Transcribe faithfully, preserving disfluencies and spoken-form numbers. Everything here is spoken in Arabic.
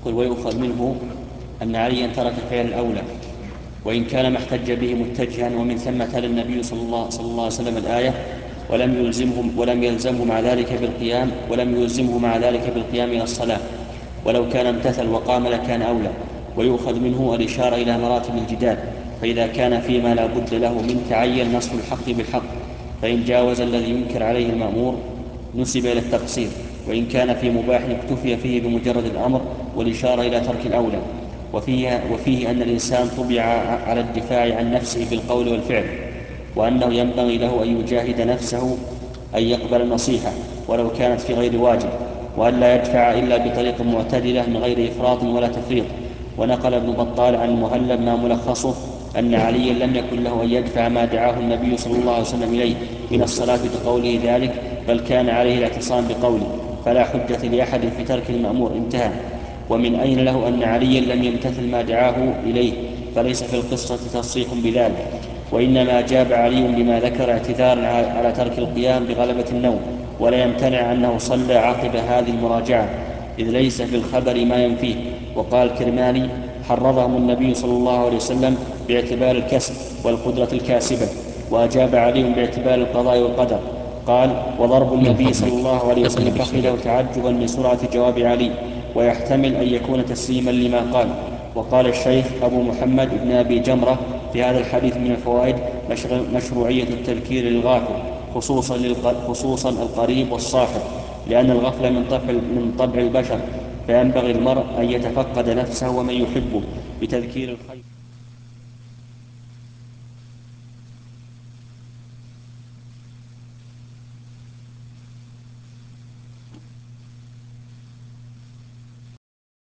يقول: ويؤخذ منه أن عليا ترك فعل الأولى وإن كان ما احتج به متجها، ومن ثم تلا النبي صلى الله, صلى الله عليه وسلم الآية: ولم يلزمهم ولم يلزمه مع ذلك بالقيام ولم يلزمه مع ذلك بالقيام إلى الصلاة، ولو كان امتثل وقام لكان أولى. ويؤخذ منه الإشارة إلى مراتب الجدال، فإذا كان فيما لا بد له من تعين نصر الحق بالحق، فإن جاوز الذي ينكر عليه المأمور نسب إلى التقصير، وإن كان في مباح اكتفي فيه بمجرد الأمر والإشارة إلى ترك الأولى. وفيه, وفيه أن الإنسان طبع على الدفاع عن نفسه بالقول والفعل، وأنه ينبغي له أن يجاهد نفسه أن يقبل النصيحة ولو كانت في غير واجب، وأن لا يدفع إلا بطريق معتدلة من غير إفراط ولا تفريط. ونقل ابن بطال عن المهلب ما ملخصه أن عليا لم يكن له أن يدفع ما دعاه النبي صلى الله عليه وسلم إليه من الصلاة بقوله ذلك، بل كان عليه الاعتصام بقوله: فلا حجة لأحد في ترك المأمور. انتهى. ومن أين له أن عليا لم يمتثل ما دعاه إليه؟ فليس في القصة تصريح بذلك، وإنما جاب علي بما ذكر اعتذارا على ترك القيام بغلبة النوم، ولا يمتنع أنه صلى عقب هذه المراجعة، إذ ليس في الخبر ما ينفيه. وقال الكرماني: حرضهم النبي صلى الله عليه وسلم باعتبار الكسب والقدرة الكاسبة، وأجاب علي باعتبار القضاء والقدر. قال: وضرب من النبي صلى فضلك الله عليه وسلم اقلب فخذه الشريط. تعجبا من سرعة جواب علي، ويحتمل أن يكون تسليما لما قال. وقال الشيخ أبو محمد بن أبي جمرة في هذا الحديث من الفوائد مشروعية التذكير للغافل، خصوصا, خصوصا القريب والصاحب، لأن الغفلة من طبع, من طبع البشر، فينبغي المرء أن يتفقد نفسه ومن يحبه بتذكير الخير.